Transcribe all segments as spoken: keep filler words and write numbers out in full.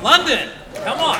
London, come on.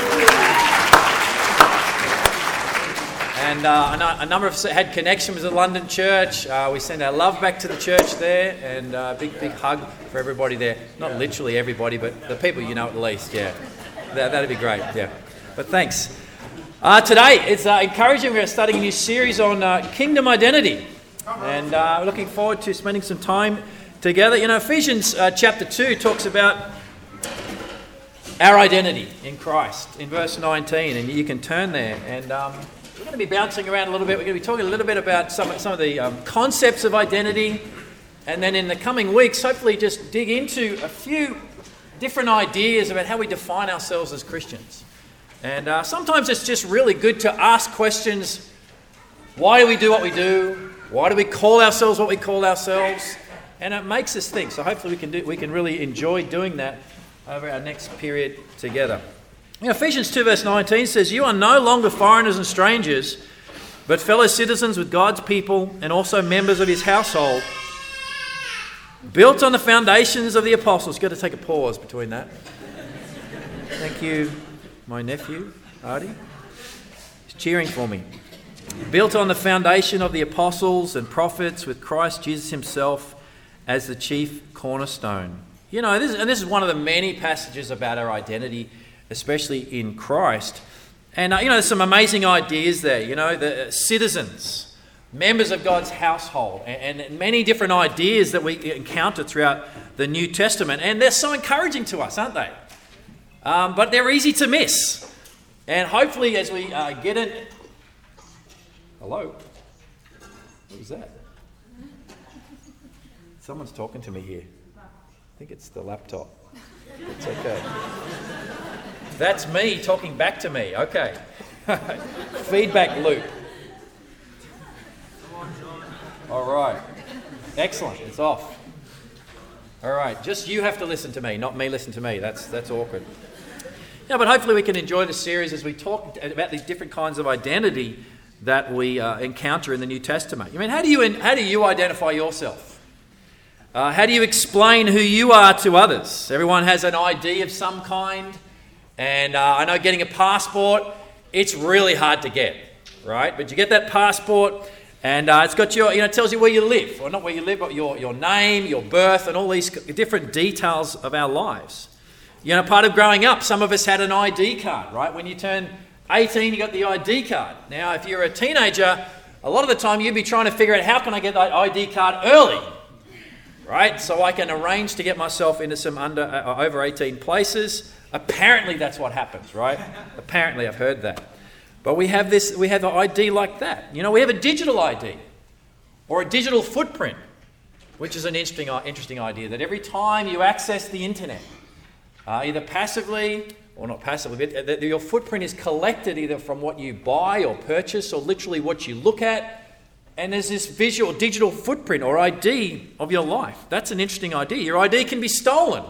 And uh, a, no- a number of us had connection with the London church. Uh, we send our love back to the church there, and a uh, big, big hug for everybody there. Not literally everybody, but the people you know at least, yeah. That, that'd be great, yeah. But thanks. Uh, today, it's uh, encouraging. We're starting a new series on uh, kingdom identity. And uh, we're looking forward to spending some time together. You know, Ephesians uh, chapter two talks about our identity in Christ in verse nineteen. And you can turn there. And um, we're going to be bouncing around a little bit. We're going to be talking a little bit about some, some of the um, concepts of identity. And then in the coming weeks, hopefully just dig into a few different ideas about how we define ourselves as Christians. And uh, sometimes it's just really good to ask questions. Why do we do what we do? Why do we call ourselves what we call ourselves? And it makes us think. So hopefully we can do, we can really enjoy doing that over our next period together. You know, Ephesians two verse nineteen says, "You are no longer foreigners and strangers, but fellow citizens with God's people and also members of his household, built on the foundations of the apostles." Got to take a pause between that. Thank you, my nephew, Artie. He's cheering for me. Built on the foundation of the apostles and prophets, with Christ Jesus himself as the chief cornerstone. You know, this, and this is one of the many passages about our identity, especially in Christ. And, uh, you know, there's some amazing ideas there. You know, the citizens, members of God's household, and, and many different ideas that we encounter throughout the New Testament. And they're so encouraging to us, aren't they? Um, but they're easy to miss. And hopefully as we uh, get in... Hello? What was that? Someone's talking to me here. I think it's the laptop. It's okay. That's me talking back to me. Okay. Feedback loop. All right. Excellent. It's off. All right. Just you have to listen to me, not me listen to me. That's that's awkward. Yeah, but hopefully we can enjoy the series as we talk about these different kinds of identity that we uh, encounter in the New Testament. I mean, how do you how do you identify yourself? Uh, how do you explain who you are to others? Everyone has an I D of some kind, and uh, I know getting a passport, it's really hard to get, right? But you get that passport, and uh, it's got your, you know, it tells you where you live, or not where you live, but your your name, your birth, and all these different details of our lives. You know, part of growing up, some of us had an I D card, right? When you turn eighteen, you got the I D card. Now, if you're a teenager, a lot of the time you'd be trying to figure out how can I get that I D card early, right? So I can arrange to get myself into some under uh, over eighteen places. Apparently, that's what happens, right? Apparently, I've heard that. But we have this, we have an I D like that. You know, we have a digital I D or a digital footprint, which is an interesting, interesting idea that every time you access the internet, uh, either passively or not passively, but your footprint is collected either from what you buy or purchase or literally what you look at. And there's this visual, digital footprint or I D of your life. That's an interesting idea. Your I D can be stolen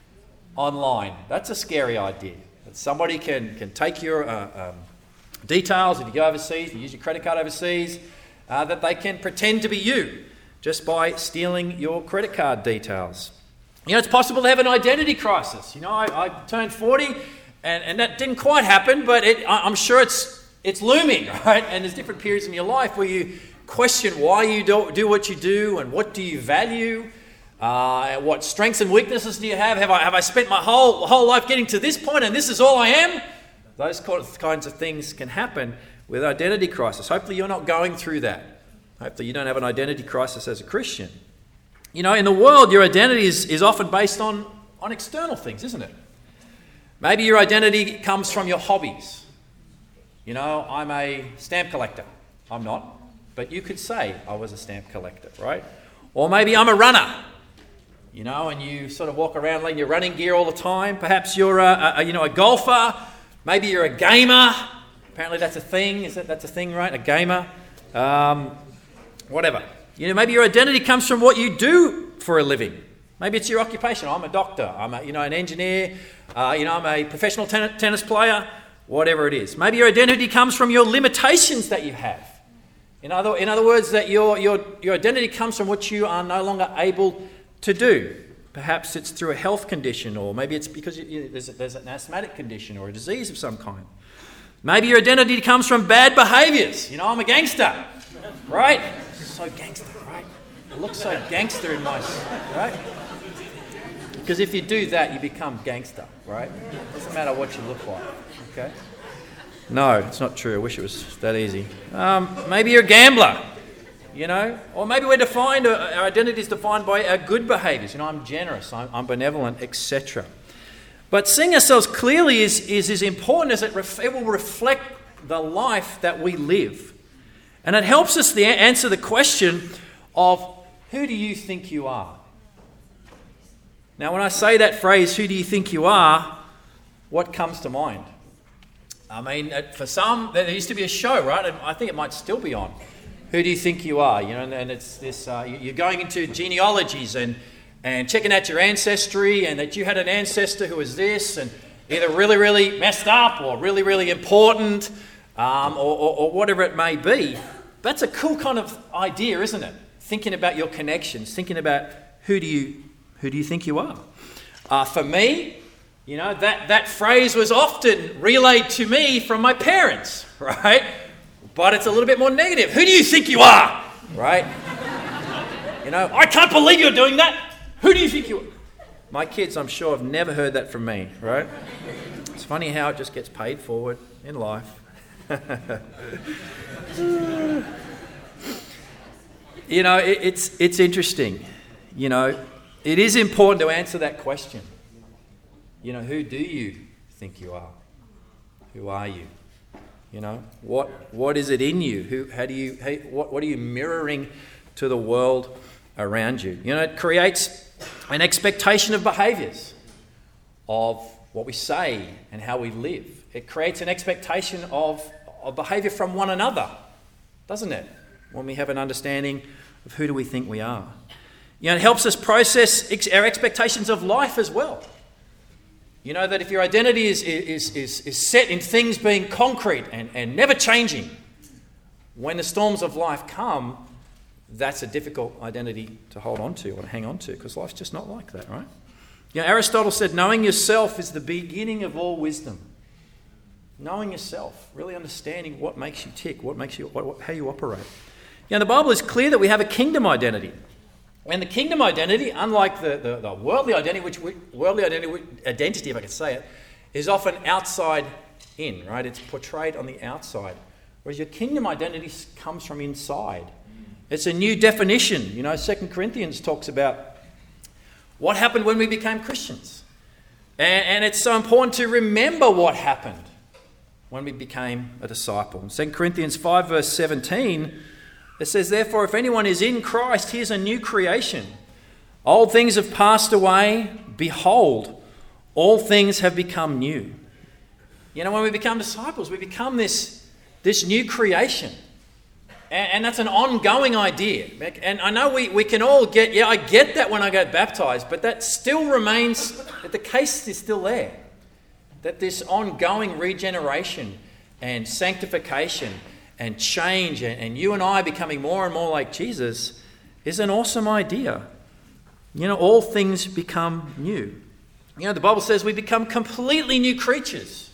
online. That's a scary idea. That somebody can, can take your uh, um, details if you go overseas, you use your credit card overseas, uh, that they can pretend to be you just by stealing your credit card details. You know, it's possible to have an identity crisis. You know, I, I turned forty, and, and that didn't quite happen, but it, I, I'm sure it's it's looming, right? And there's different periods in your life where you question why you do, do what you do, and what do you value, uh, what strengths and weaknesses do you have? Have I have I spent my whole whole life getting to this point, and this is all I am? Those kinds of things can happen with identity crisis. Hopefully, you're not going through that. Hopefully, you don't have an identity crisis as a Christian. You know, in the world, your identity is, is often based on, on external things, isn't it? Maybe your identity comes from your hobbies. You know, I'm a stamp collector. I'm not. But you could say I was a stamp collector, right? Or maybe I'm a runner. You know, and you sort of walk around in your running gear all the time. Perhaps you're a, a you know, a golfer. Maybe you're a gamer. Apparently that's a thing. Is that that's a thing, right? A gamer. Um, whatever. You know, maybe your identity comes from what you do for a living. Maybe it's your occupation. I'm a doctor. I'm a, you know, an engineer. Uh, you know, I'm a professional ten- tennis player. Whatever it is. Maybe your identity comes from your limitations that you have. In other, in other words, that your, your, your identity comes from what you are no longer able to do. Perhaps it's through a health condition, or maybe it's because you, there's, a, there's an asthmatic condition or a disease of some kind. Maybe your identity comes from bad behaviours. You know, I'm a gangster, right? So gangster, right? It looks so gangster in my, right? Because if you do that, you become gangster, right? Doesn't matter what you look like, okay? No, it's not true. I wish it was that easy. Um, maybe you're a gambler, you know? Or maybe we're defined, our identity is defined by our good behaviours. You know, I'm generous, I'm, I'm benevolent, et cetera. But seeing ourselves clearly is, is as important as it, ref, it will reflect the life that we live. And it helps us to answer the question of, who do you think you are? Now, when I say that phrase, who do you think you are, what comes to mind? I mean, for some, there used to be a show, right? And I think it might still be on. Who do you think you are? You know, and it's this. Uh, you're going into genealogies and and checking out your ancestry, and that you had an ancestor who was this, and either really, really messed up, or really, really important, um, or, or, or whatever it may be. That's a cool kind of idea, isn't it? Thinking about your connections, thinking about who do you who do you think you are? Uh, for me, you know, that, that phrase was often relayed to me from my parents, right? But it's a little bit more negative. Who do you think you are? Right? You know, I can't believe you're doing that. Who do you think you are? My kids, I'm sure, have never heard that from me, right? It's funny how it just gets paid forward in life. You know, it, it's it's interesting. You know, it is important to answer that question. You know, who do you think you are? Who are you? You know, what what is it in you? Who? How do you? How, what what are you mirroring to the world around you? You know, it creates an expectation of behaviours, of what we say and how we live. It creates an expectation of, of behaviour from one another, doesn't it? When we have an understanding of who do we think we are. You know, it helps us process ex- our expectations of life as well. You know, that if your identity is, is, is, is set in things being concrete and, and never changing, when the storms of life come, that's a difficult identity to hold on to or to hang on to, because life's just not like that, right? You know, Aristotle said, knowing yourself is the beginning of all wisdom. Knowing yourself, really understanding what makes you tick, what makes you, what, what, how you operate. You know, the Bible is clear that we have a kingdom identity. And the kingdom identity, unlike the, the, the worldly identity, which we, worldly identity, identity, if I could say it, is often outside in, right? It's portrayed on the outside. Whereas your kingdom identity comes from inside. It's a new definition. You know, Second Corinthians talks about what happened when we became Christians. And, and it's so important to remember what happened when we became a disciple. In Second Corinthians five verse seventeen, it says, therefore, if anyone is in Christ, he is a new creation. Old things have passed away. Behold, all things have become new. You know, when we become disciples, we become this, this new creation. And, and that's an ongoing idea. And I know we, we can all get, yeah, I get that when I get baptized, but that still remains, that the case is still there. That this ongoing regeneration and sanctification and change, and, and you and I becoming more and more like Jesus, is an awesome idea. You know, all things become new. You know, the Bible says we become completely new creatures,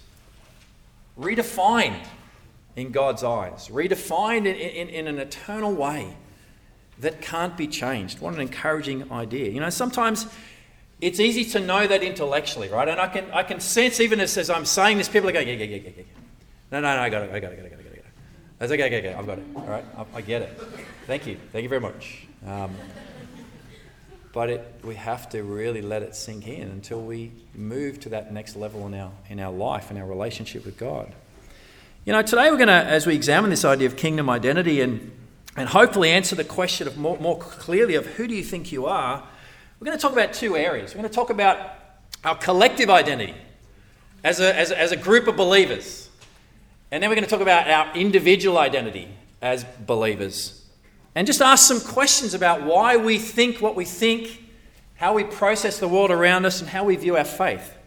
redefined in God's eyes, redefined in, in, in an eternal way that can't be changed. What an encouraging idea. You know, sometimes it's easy to know that intellectually, right? And I can I can sense, even as, as I'm saying this, people are going, yeah, yeah, yeah, yeah, yeah. No, no, no, I got it, I got it, I got it, I got it. That's okay, okay, okay, I've got it. All right, I, I get it. Thank you. Thank you very much. Um, but it, we have to really let it sink in until we move to that next level in our in our life, in our relationship with God. You know, today we're going to, as we examine this idea of kingdom identity and and hopefully answer the question of more, more clearly of who do you think you are, we're going to talk about two areas. We're going to talk about our collective identity as a as a, as a group of believers. And then we're going to talk about our individual identity as believers. And just ask some questions about why we think what we think, how we process the world around us, and how we view our faith.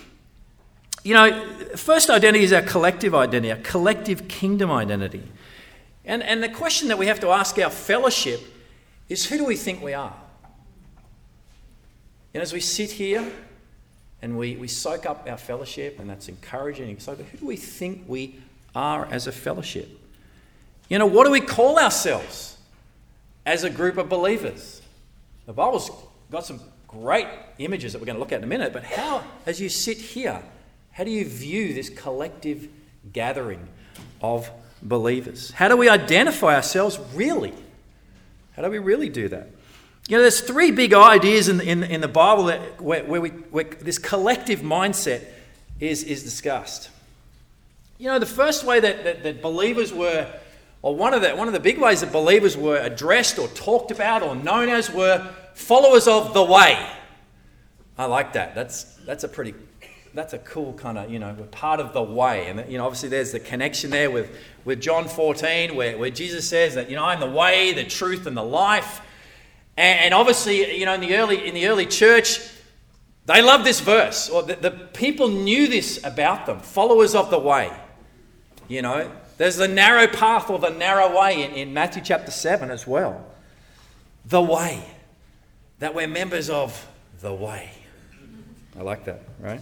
You know, first identity is our collective identity, our collective kingdom identity. And, and the question that we have to ask our fellowship is, who do we think we are? And as we sit here and we, we soak up our fellowship, and that's encouraging, so, but who do we think we are as a fellowship? You know, what do we call ourselves as a group of believers? The Bible's got some great images that we're going to look at in a minute, but how, as you sit here, how do you view this collective gathering of believers? How do we identify ourselves really? How do we really do that? You know, there's three big ideas in the, in, in the Bible that where, where, we, where this collective mindset is, is discussed. You know, the first way that, that, that believers were, or one of the one of the big ways that believers were addressed or talked about or known as, were followers of the way. I like that. That's that's a pretty, that's a cool kind of, you know, we're part of the way. And, you know, obviously there's the connection there with, with John fourteen where, where Jesus says that, you know, I'm the way, the truth, and the life. And, and obviously, you know, in the early in the early church, they loved this verse, or the, the people knew this about them, followers of the way. You know, there's the narrow path or the narrow way in, in Matthew chapter seven as well. The way. That we're members of the way. I like that, right?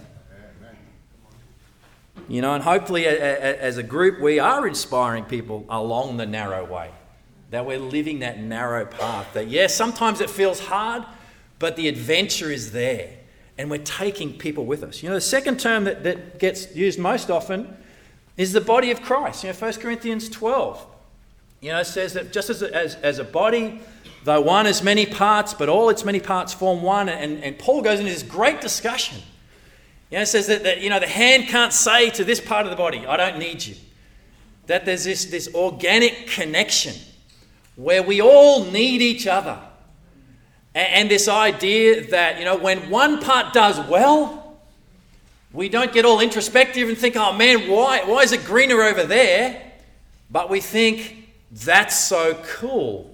You know, and hopefully a, a, as a group we are inspiring people along the narrow way. That we're living that narrow path. That yes, sometimes it feels hard, but the adventure is there. And we're taking people with us. You know, the second term that, that gets used most often is the body of Christ. You know, First Corinthians twelve, you know, says that just as a, as, as a body, though one has many parts, but all its many parts form one. And, and Paul goes into this great discussion. You know, it says that, that, you know, the hand can't say to this part of the body, I don't need you. That there's this, this organic connection where we all need each other. And, and this idea that, you know, when one part does well, we don't get all introspective and think, oh man, why, why is it greener over there? But we think, that's so cool.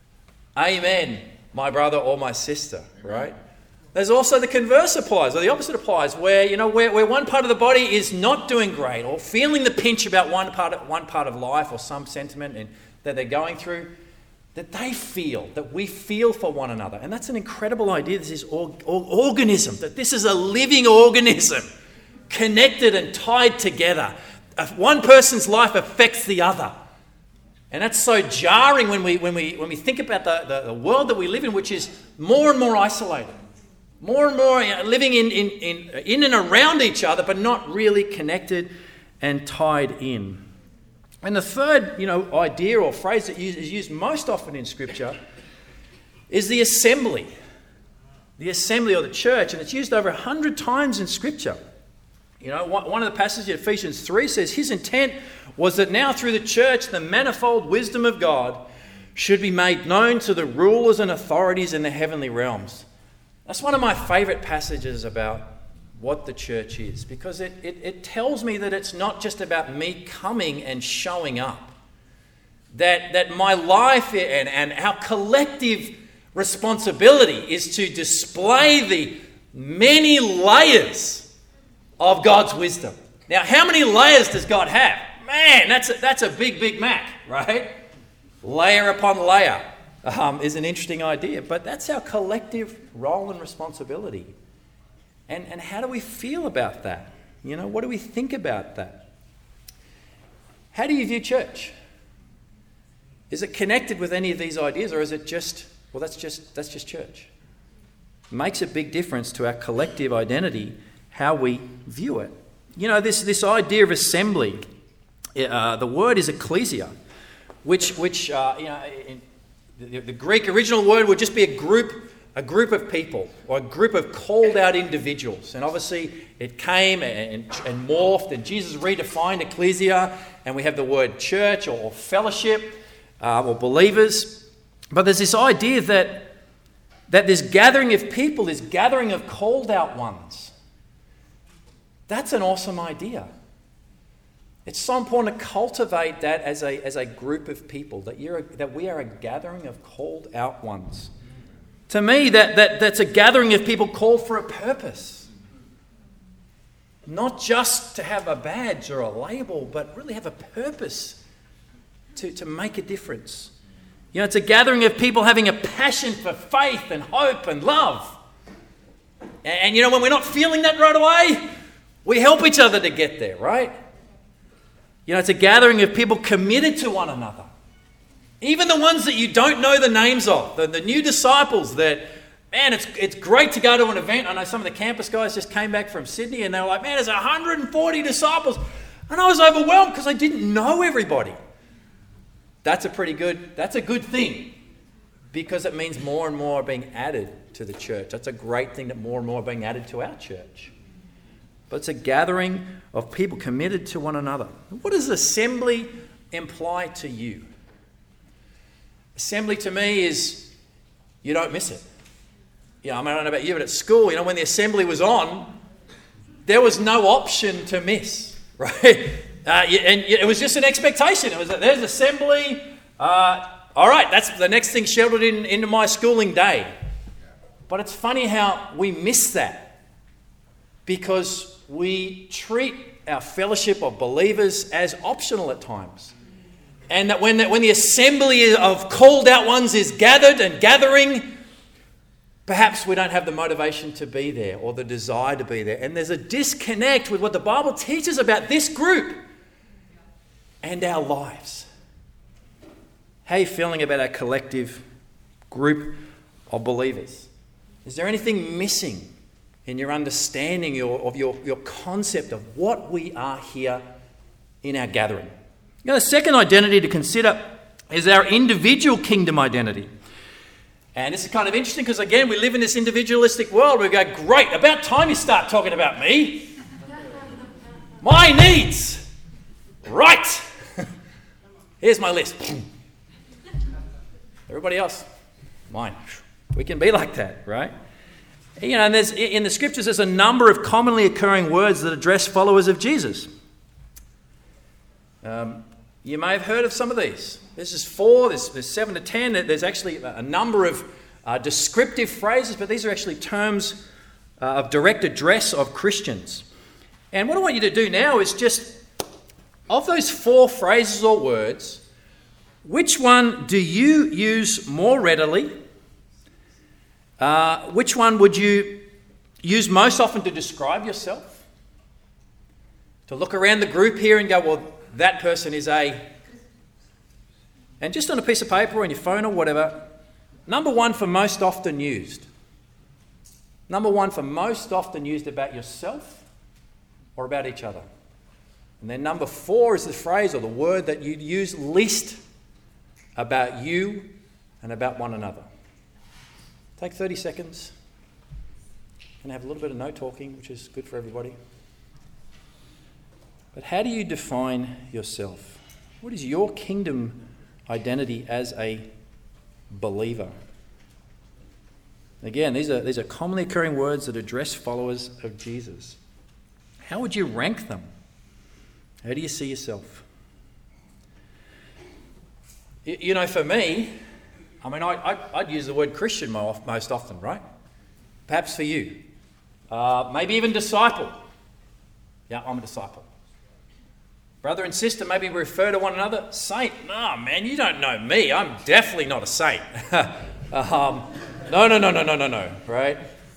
Amen, my brother or my sister, right? There's also the converse applies, or the opposite applies, where, you know, where, where one part of the body is not doing great, or feeling the pinch about one part of, one part of life, or some sentiment in, that they're going through, that they feel, that we feel for one another. And that's an incredible idea. This is or, or, organism, that this is a living organism, connected and tied together. One person's life affects the other. And that's so jarring when we when we when we think about the, the, the world that we live in, which is more and more isolated. More and more, you know, living in, in, in, in and around each other, but not really connected and tied in. And the third, you know, idea or phrase that is used most often in Scripture is the assembly. The assembly or the church, and it's used over a hundred times in Scripture. You know, one of the passages in Ephesians three says his intent was that now through the church the manifold wisdom of God should be made known to the rulers and authorities in the heavenly realms. That's one of my favourite passages about what the church is, because it, it, it tells me that it's not just about me coming and showing up. That, that my life and, and our collective responsibility is to display the many layers of God's wisdom. Now, how many layers does God have? Man, that's a, that's a big, big Mac, right? Layer upon layer um, is an interesting idea, but that's our collective role and responsibility. And, and how do we feel about that? You know, what do we think about that? How do you view church? Is it connected with any of these ideas, or is it just, well, that's just that's just church? It makes a big difference to our collective identity, how we view it. You know, this, this idea of assembly, uh, the word is ecclesia, which, which uh, you know, in, the, the Greek original word would just be a group, a group of people, or a group of called out individuals. And obviously it came and, and morphed, and Jesus redefined ecclesia, and we have the word church or fellowship uh, or believers. But there's this idea that, that this gathering of people, this gathering of called out ones, that's an awesome idea. It's so important to cultivate that as a, as a group of people, that, you're a, that we are a gathering of called out ones. To me, that, that, that's a gathering of people called for a purpose. Not just to have a badge or a label, but really have a purpose to, to make a difference. You know, it's a gathering of people having a passion for faith and hope and love. And, and you know, when we're not feeling that right away, we help each other to get there, right? You know, it's a gathering of people committed to one another. Even the ones that you don't know the names of, the, the new disciples that, man, it's it's great to go to an event. I know some of the campus guys just came back from Sydney and they were like, man, there's one hundred forty disciples. And I was overwhelmed because I didn't know everybody. That's a pretty good, that's a good thing because it means more and more are being added to the church. That's a great thing that more and more are being added to our church. But it's a gathering of people committed to one another. What does assembly imply to you? Assembly to me is you don't miss it. You know, I mean, I don't know about you, but at school, you know, when the assembly was on, there was no option to miss, right? Uh, and it was just an expectation. It was that there's assembly. Uh, all right, that's the next thing scheduled in, into my schooling day. But it's funny how we miss that because we treat our fellowship of believers as optional at times. And that when the, when the assembly of called out ones is gathered and gathering, perhaps we don't have the motivation to be there or the desire to be there. And there's a disconnect with what the Bible teaches about this group and our lives. How are you feeling about our collective group of believers? Is there anything missing in your understanding your, of your, your concept of what we are here in our gathering? Now, the second identity to consider is our individual kingdom identity. And this is kind of interesting because, again, we live in this individualistic world. We go, great, about time you start talking about me. My needs. Right. Here's my list. Everybody else, mine. We can be like that, right? You know, and there's, in the scriptures, there's a number of commonly occurring words that address followers of Jesus. Um, you may have heard of some of these. There's just four, there's, there's seven to ten. There's actually a number of uh, descriptive phrases, but these are actually terms uh, of direct address of Christians. And what I want you to do now is just, of those four phrases or words, which one do you use more readily? Uh, which one would you use most often to describe yourself? To look around the group here and go, well, that person is a... And just on a piece of paper or on your phone or whatever, number one for most often used. Number one for most often used about yourself or about each other. And then number four is the phrase or the word that you use least about you and about one another. Take thirty seconds and have a little bit of no talking, which is good for everybody. But how do you define yourself? What is your kingdom identity as a believer? Again, these are, these are commonly occurring words that address followers of Jesus. How would you rank them? How do you see yourself? You, you know, for me, I mean, I, I, I'd use the word Christian most often, right? Perhaps for you. Uh, maybe even disciple. Yeah, I'm a disciple. Brother and sister, maybe we refer to one another. Saint, no, man, you don't know me. I'm definitely not a saint. um, no, no, no, no, no, no, no, right?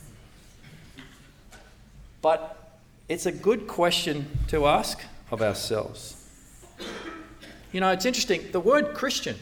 But it's a good question to ask of ourselves. You know, it's interesting. The word Christian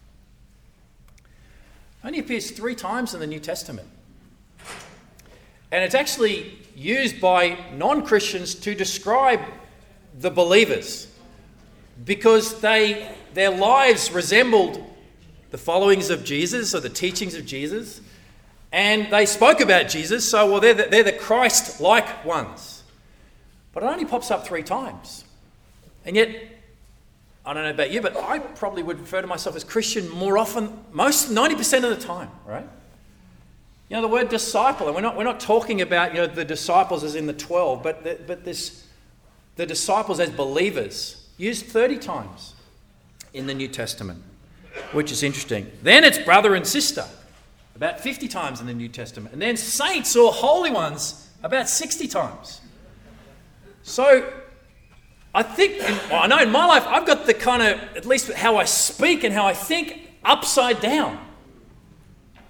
only appears three times in the New Testament. And it's actually used by non-Christians to describe the believers because they their lives resembled the followings of Jesus or the teachings of Jesus, and they spoke about Jesus, so well they're the, they're the Christ-like ones. But it only pops up three times. And yet, I don't know about you, but I probably would refer to myself as Christian more often, most ninety percent of the time, right? You know, the word disciple, and we're not we're not talking about, you know, the disciples as in the twelve, but the, but this the disciples as believers used thirty times in the New Testament, which is interesting. Then it's brother and sister, about fifty times in the New Testament. And then saints or holy ones, about sixty times. So I think, well, I know in my life, I've got the kind of, at least how I speak and how I think, upside down.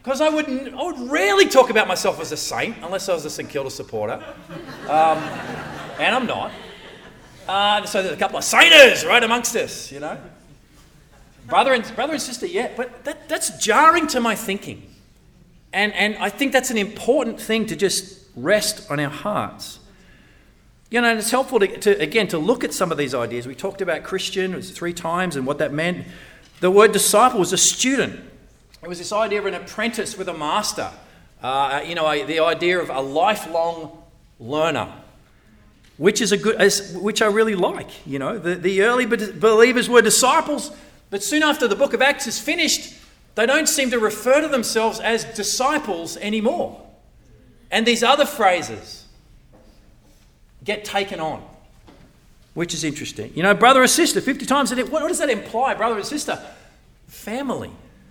Because I wouldn't, I would rarely talk about myself as a saint unless I was a St Kilda supporter, um, and I'm not. Uh, so there's a couple of sainters right amongst us, you know. Brother and brother and sister, yeah, but that, that's jarring to my thinking, and and I think that's an important thing to just rest on our hearts. You know, and it's helpful to, to again to look at some of these ideas. We talked about Christian, it was three times, and what that meant. The word disciple was a student. It was this idea of an apprentice with a master. Uh, you know, a, the idea of a lifelong learner, which is a good, as, which I really like. You know, the, the early believers were disciples, but soon after the book of Acts is finished, they don't seem to refer to themselves as disciples anymore. And these other phrases get taken on, which is interesting. You know, brother or sister, fifty times a day. What, what does that imply, brother and sister? Family.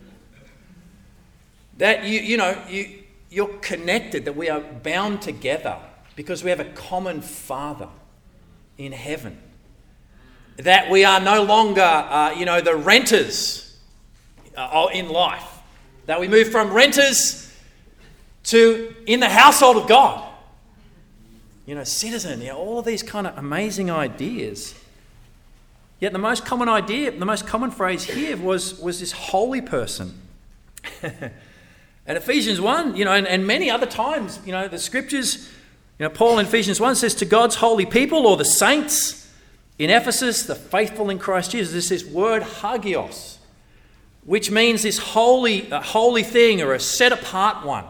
That, you you know, you, you're connected, that we are bound together because we have a common Father in heaven. That we are no longer, uh, you know, the renters uh, in life. That we move from renters to in the household of God. You know, citizen, you know, all of these kind of amazing ideas. Yet the most common idea, the most common phrase here was, was this holy person. And Ephesians one, you know, and, and many other times, you know, the scriptures, you know, Paul in Ephesians one says to God's holy people or the saints in Ephesus, the faithful in Christ Jesus, there's this word hagios, which means this holy, a holy thing or a set apart one.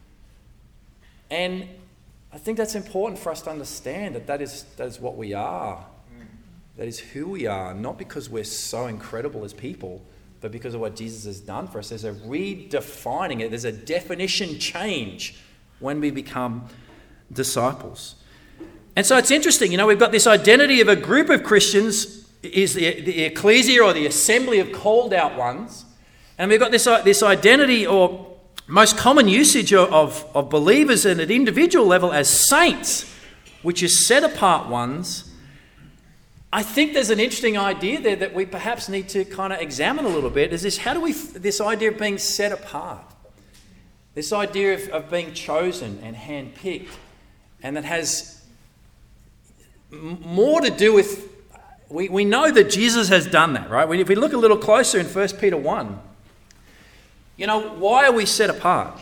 And I think that's important for us to understand that that is, that is what we are. That is who we are, not because we're so incredible as people, but because of what Jesus has done for us. There's a redefining it. There's a definition change when we become disciples. And so it's interesting, you know, we've got this identity of a group of Christians, is the, the ecclesia or the assembly of called out ones. And we've got this, this identity or most common usage of, of, of believers at an individual level as saints, which is set apart ones. I think there's an interesting idea there that we perhaps need to kind of examine a little bit. Is this, how do we, this idea of being set apart, this idea of, of being chosen and handpicked, and that has m- more to do with, we, we know that Jesus has done that, right? If we look a little closer in First Peter one, you know, why are we set apart?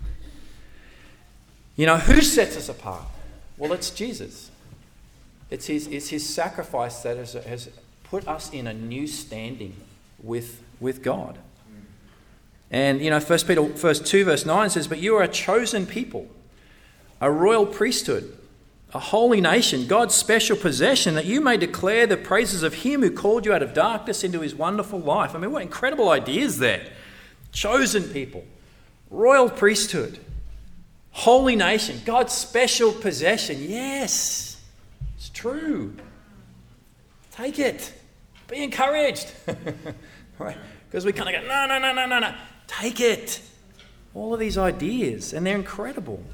You know, who sets us apart? Well, it's Jesus. It's his, it's his sacrifice that has, has put us in a new standing with, with God. And, you know, First Peter verse two, verse nine says, "But you are a chosen people, a royal priesthood, a holy nation, God's special possession, that you may declare the praises of him who called you out of darkness into his wonderful life." I mean, what incredible ideas there. Chosen people, royal priesthood, holy nation, God's special possession. Yes. True. Take it. Be encouraged. Right? Because we kind of go, no, no, no, no, no, no. Take it. All of these ideas, and they're incredible.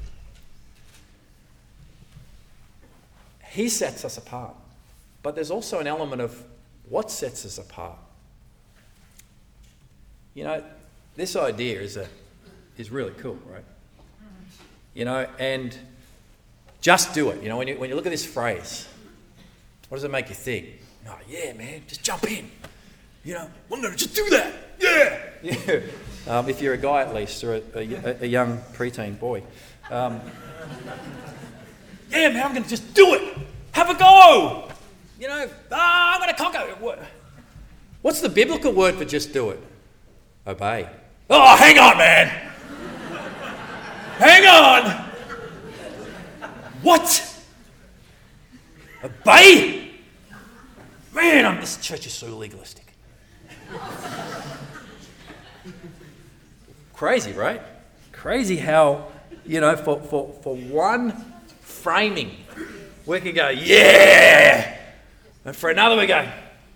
He sets us apart. But there's also an element of what sets us apart. You know, this idea is a is really cool, right? You know, and just do it. You know, when you when you look at this phrase, what does it make you think? Oh, yeah, man, just jump in. You know, I'm going to just do that. Yeah. Yeah. Um, if you're a guy at least, or a, a, a young preteen boy. Um, yeah, man, I'm going to just do it. Have a go. You know, ah, I'm going to conquer. What, what's the biblical word for just do it? Obey. Oh, hang on, man. Hang on. What? Obey? Man, I'm, this church is so legalistic. Crazy, right? Crazy how, you know, for, for, for one framing, we can go, yeah! And for another we go,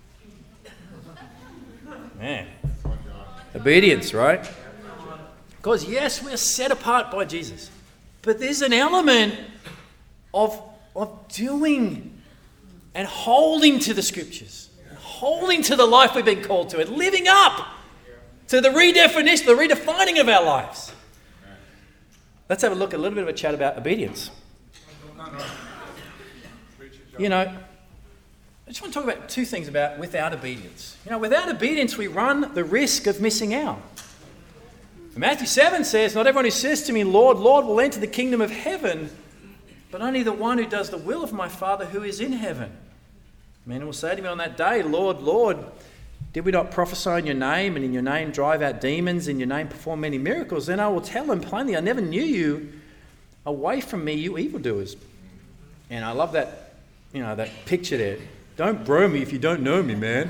man. Obedience, right? Because yes, we're set apart by Jesus. But there's an element of, of doing and holding to the scriptures, and holding to the life we've been called to, and living up to the redefinition, the redefining of our lives. Let's have a look at a little bit of a chat about obedience. You know, I just want to talk about two things about without obedience. You know, without obedience, we run the risk of missing out. Matthew seven says, not everyone who says to me, Lord, Lord, will enter the kingdom of heaven, but only the one who does the will of my Father who is in heaven. Many will say to me on that day, Lord, Lord, did we not prophesy in your name, and in your name drive out demons, in your name perform many miracles? Then I will tell them plainly, I never knew you. Away from me, you evildoers. And I love that, you know, that picture there. Don't bro me if you don't know me, man.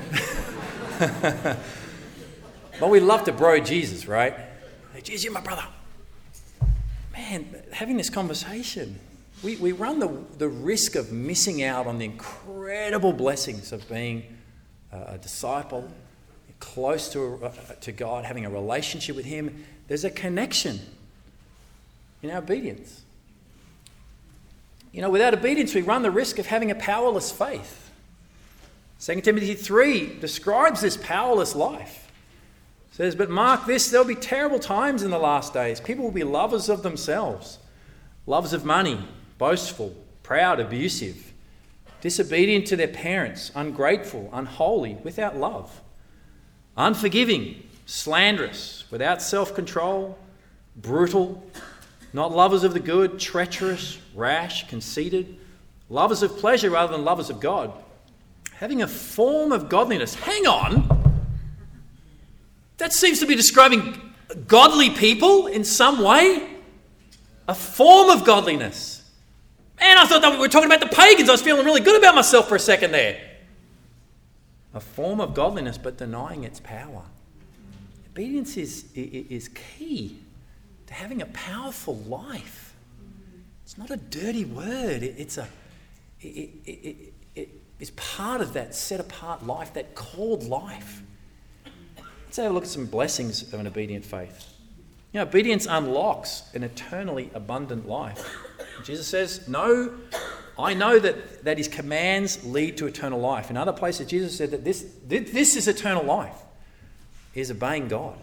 But we love to bro Jesus, right? Hey, Jesus, you're my brother. Man, having this conversation, we, we run the, the risk of missing out on the incredible blessings of being a, a disciple, close to, uh, to God, having a relationship with him. There's a connection in our obedience. You know, without obedience, we run the risk of having a powerless faith. Second Timothy three describes this powerless life. It says, but mark this, there'll be terrible times in the last days. People will be lovers of themselves, lovers of money, boastful, proud, abusive, disobedient to their parents, ungrateful, unholy, without love, unforgiving, slanderous, without self-control, brutal, not lovers of the good, treacherous, rash, conceited, lovers of pleasure rather than lovers of God, having a form of godliness. Hang on. That seems to be describing godly people in some way. A form of godliness. Man, I thought that we were talking about the pagans. I was feeling really good about myself for a second there. A form of godliness, but denying its power. Obedience is, is key to having a powerful life. It's not a dirty word. It's a, it, it, it, it, it's part of that set-apart life, that called life. Let's have a look at some blessings of an obedient faith. You know, obedience unlocks an eternally abundant life. Jesus says, no, I know that, that his commands lead to eternal life. In other places, Jesus said that this, this is eternal life, is obeying God.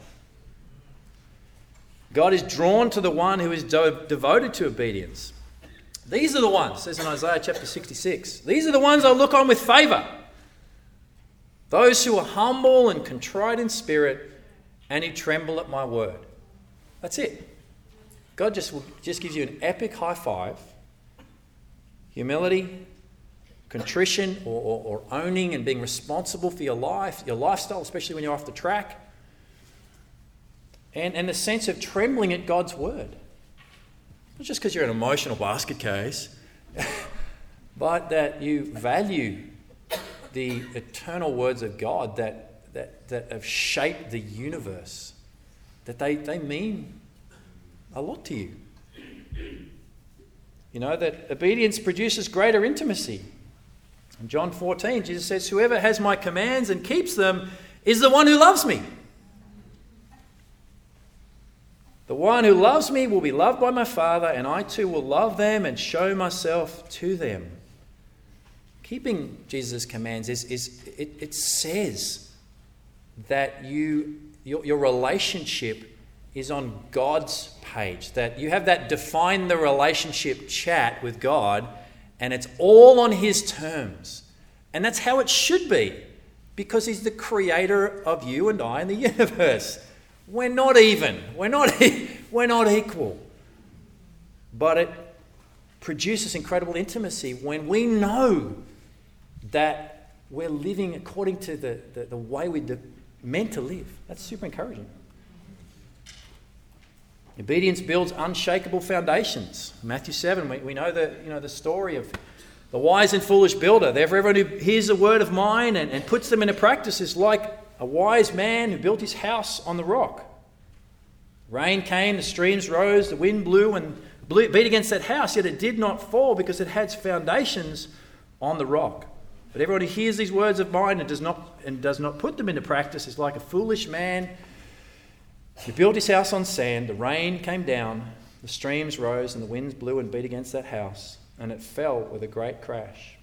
God is drawn to the one who is do- devoted to obedience. These are the ones, it says in Isaiah chapter sixty-six, these are the ones I look on with favour. Those who are humble and contrite in spirit and who tremble at my word. That's it. God just, just gives you an epic high five. Humility, contrition, or, or, or owning and being responsible for your life, your lifestyle, especially when you're off the track. And, and the sense of trembling at God's word. Not just because you're an emotional basket case, but that you value the eternal words of God that, that, that have shaped the universe, that they, they mean a lot to you. You know, that obedience produces greater intimacy. In John fourteen, Jesus says, whoever has my commands and keeps them is the one who loves me. The one who loves me will be loved by my Father, and I too will love them and show myself to them. Keeping Jesus' commands is, is it, it says that you your, your relationship is on God's page, that you have that define the relationship chat with God, and it's all on his terms. And that's how it should be, because he's the creator of you and I and the universe. We're not even. We're not, we're not equal. But it produces incredible intimacy when we know that we're living according to the, the, the way we're meant to live. That's super encouraging. Obedience builds unshakable foundations. Matthew seven, we, we know the, you know, the story of the wise and foolish builder. Therefore, everyone who hears a word of mine and, and puts them into practice is like a wise man who built his house on the rock. Rain came, the streams rose, the wind blew and blew, beat against that house, yet it did not fall because it had foundations on the rock. But everyone who hears these words of mine and does not and does not put them into practice is like a foolish man who built his house on sand. The rain came down, the streams rose, and the winds blew and beat against that house, and it fell with a great crash.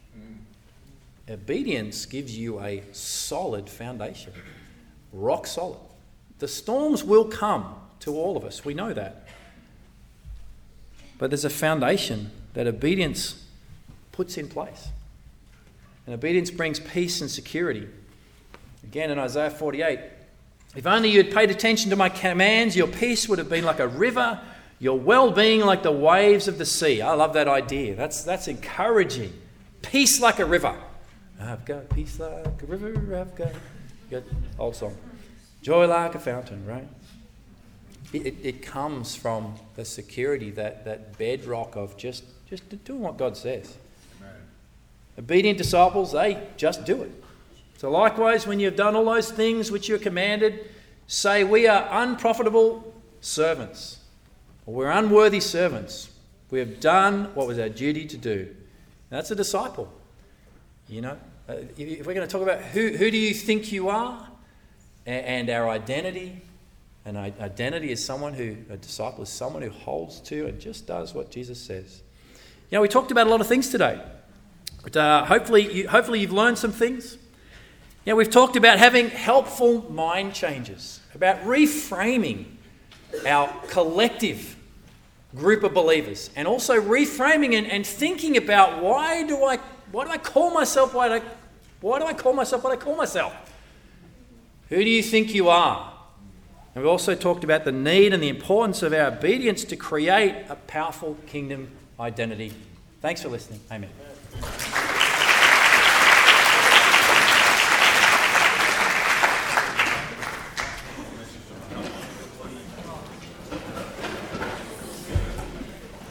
Obedience gives you a solid foundation, rock solid. The storms will come to all of us. We know that. But there's a foundation that obedience puts in place. And obedience brings peace and security. Again, in Isaiah forty-eight, if only you had paid attention to my commands, your peace would have been like a river, your well-being like the waves of the sea. I love that idea. That's, that's encouraging. Peace like a river. I've got peace like a river, I've got... Good old song. Joy like a fountain, right? It, it, it comes from the security, that, that bedrock of just, just doing what God says. Amen. Obedient disciples, they just do it. So likewise, when you've done all those things which you're commanded, say, we are unprofitable servants, or we're unworthy servants. We have done what was our duty to do. And that's a disciple. You know, if we're going to talk about who, who do you think you are, and our identity, and identity is someone who, a disciple is someone who holds to and just does what Jesus says. You know, we talked about a lot of things today, but uh, hopefully, you, hopefully you've learned some things. You know, we've talked about having helpful mind changes, about reframing our collective group of believers, and also reframing and, and thinking about why do I why do I call myself why do I, why do I call myself what I call myself? Who do you think you are? And we've also talked about the need and the importance of our obedience to create a powerful kingdom identity. Thanks for listening. Amen.